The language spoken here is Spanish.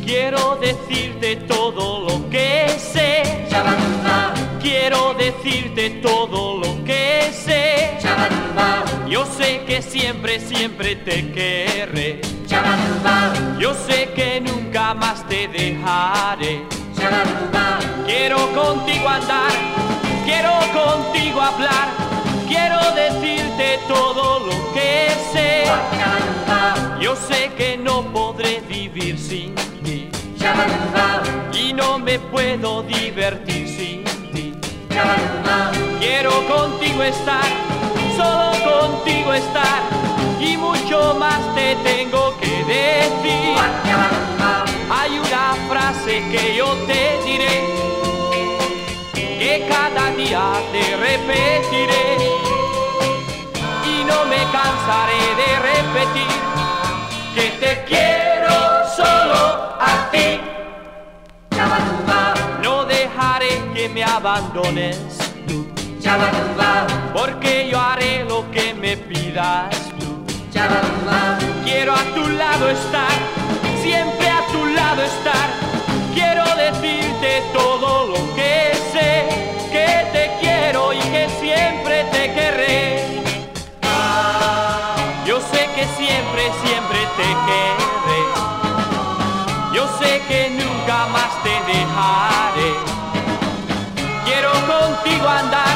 Quiero decirte todo lo que sé. Shabba-doo-ba, Quiero decirte todo lo que sé. shabba-doo-ba, Yo sé que siempre, siempre te querré. shabba-doo-ba, Yo sé que nunca más te dejaré. shabba-doo-ba, Quiero contigo andar, quiero contigo hablar. Quiero decirte todo lo que sé. shabba-doo-ba, Yo sé que no podré vivir sin ti shabba-doo-ba, y no me puedo divertir sin ti. shabba-doo-ba, Quiero contigo estar, solo contigo estar, y mucho más te tengo que decir. shabba-doo-ba, Hay una frase que yo te diré, que cada día te repetiré, y no me cansaré de repetir que te quiero solo a ti. shabba-doo-ba, No dejaré que me abandones tú, shabba-doo-ba, porque yo haré lo que me pidas tú. shabba-doo-ba, Quiero a tu lado estar, siempre a tu lado estar. Quiero decirte todo lo que sé, que te quiero y que siempre te querré. Yo sé que siempre, siempre te querré. Yo sé que nunca más te dejaré. Quiero contigo andar,